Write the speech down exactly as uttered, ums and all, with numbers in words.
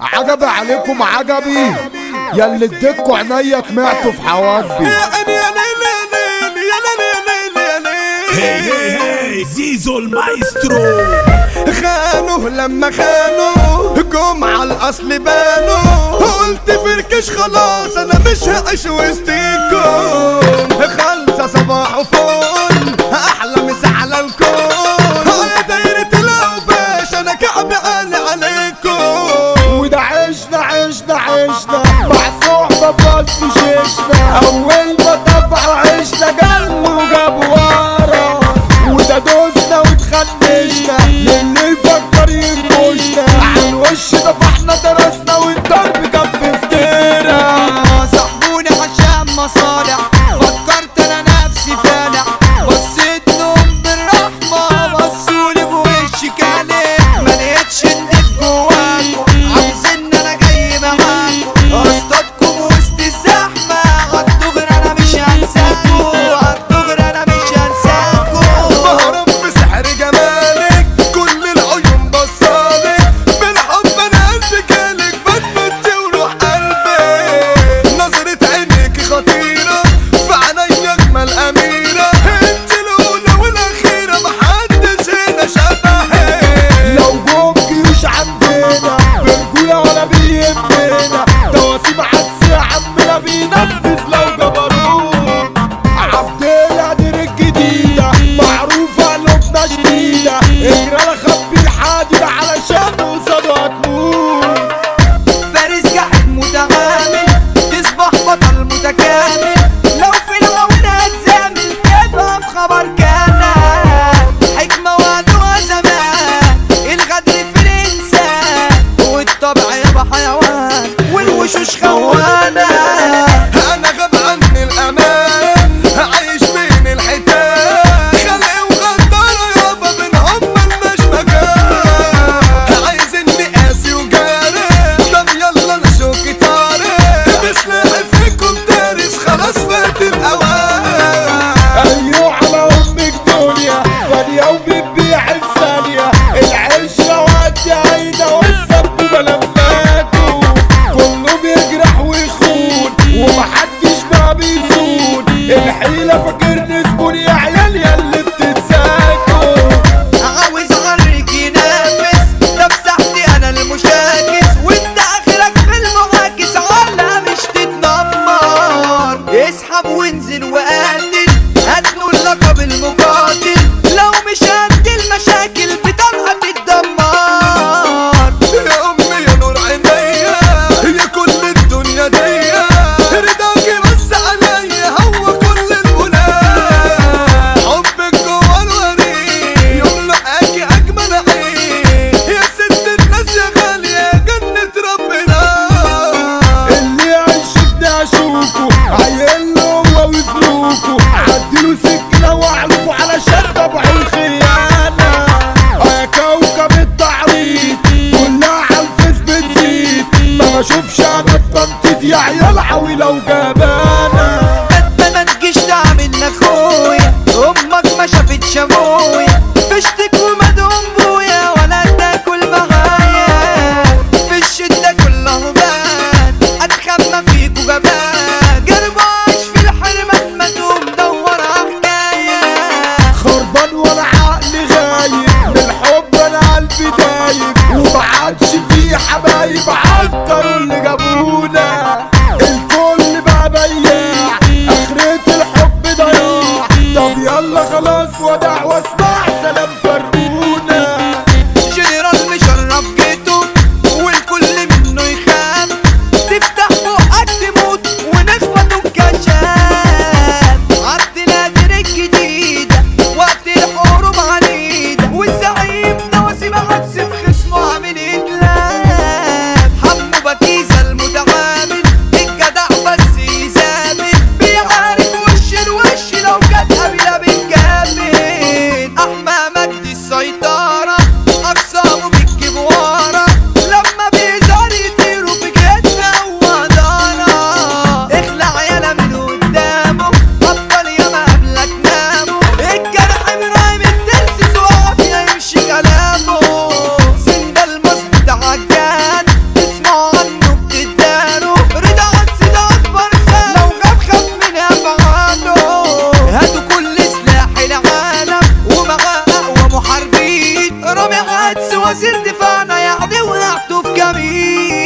عجبي عليكم عجبي ياللي اديتكوا عينيا طمعتوا في حواجبي. هي هي هي زيزو المايسترو. خانوا لما خانوا جم على الاصل بانوا، قلت فركش خلاص انا مش هعيش وسطيكم، خالصة صباح وفل احلى مسا على الكون، يا دايرة الاوباش انا كعب عالي عليكم. وده عشنا عشنا عشنا مع صحبة فالس شيشنا، اول ما دفعوا عشنا جنوا وجابوا ورا، وده دوسنا واتخنشنا للي يفكر ينكشنا، عالوش دفعنا درسنا والضرب كان بفترة. صاحبوني عشان مصالح فكرت انا نفسي فالح، بصيت لهم بالرحمة بصولي بوشي كالح، ملقتش النف جواكوا عاوزين انا جاي معاكوا اصطادكم وسط الزحمة، عالدغري انا مش هنساكوا عالدغري انا مش هنساكوا. بهرب بسحر جمالك كل العيون بصالك، بالحب انا قلبي جالك بتمتي وروح قلبي، نظرة عينيكي خطيرة في عينيا اجمل اميرة، انت الاولى والاخيرة محدش هنا شبهك. لو جم جيوش عندنا برجولة ولا بيهمنا، دواسيب عكس يا عمنا بينفذ لو جبروه، عبدالله دير الجديدة معروفة قلوبنا شديدة، اجرى خبي الحديد علشان قصاده هتموت. فارس جاحد متعامل تصبح بطل متكامل، لو في العون هتزامل تبقى في خبر كامل، حكمة وعدوها زمان الغدر في الإنسان، والطبع يبقى حيوان والوشوش خوانة. أنا غاب عني الأمان عايش بين الحيتان، خلقي وغدارة يابا بينهم ملناش مكان، عايزيني قاسي وجارح طب يلا انا شوكي طارق، بسلاحي فيكم دارس خلاص فات الأوان. ايوه على امك دنيا فانية وبتبيع الثانية، العشرة وقت عيدة والسب بلماته، كله بيجرح ويخون ومحدش بقى بيسود، الحيلة فاكرني زبون يا عيال ياللي بتتساكوا. عاوز اغرك ينافس ده مساحتي انا المشاكس، وانت اخرك في المعاكس على مش تتنمر، اسحب وانزل وقاتل هاتلو اللقب المقاتل، لو مش قد المشاكل بتبقى تتدمر. يا امي يا نور عينيا هي كل الدنيا ديا، رضاكي بس عليا هو كل البناء، حبك جوا الوريد يملأكي اجمل عين، يا ست الناس يا غالية جنة ربنا. اللي عايشتني اشوفه عيل هو وفلوكه، عديله سكنة واعلفه علشان طبعه الخيانة، يا كوكب التعريض كلها عالفيس بتزيد، ما بشوفش انا التنطيط يا عيال عويلة وجبانة. ما تجيش تعمل لاخويا امك ما شافتش ابويا، فشتك ومدهم بويا ولا تاكل معايا، في الشدة كله بان اتخمى فيكوا جبان، جرب عايش في الحرمان ما تقوم دور حكاية. خربان وانا عقلي غايب من الحب انا قلبي دايب، ومعادش في حبايب عطروا اللي جابونا، الكل بقى وزير دفاعنا يعني وقعتوا في جميل.